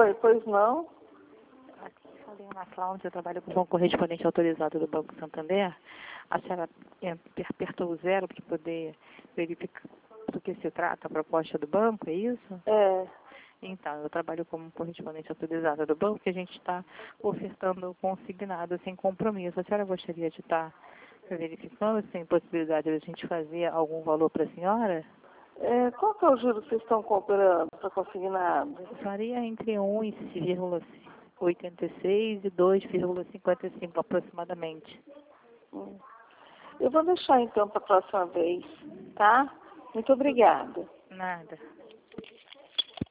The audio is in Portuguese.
Oi, pois não? Aqui falei Ana Cláudia, eu trabalho como correspondente autorizado do Banco Santander. A senhora apertou o 0 para poder verificar do que se trata a proposta do banco, é isso? É. Então, eu trabalho como correspondente autorizada do banco, que a gente está ofertando consignado sem compromisso. A senhora gostaria de estar verificando se tem possibilidade de a gente fazer algum valor para a senhora? Qual que é o juro que vocês estão cobrando para consignado? Varia entre 1,86 e 2,55 aproximadamente. Hum. Eu vou deixar então para a próxima vez, tá? Muito obrigada. Nada.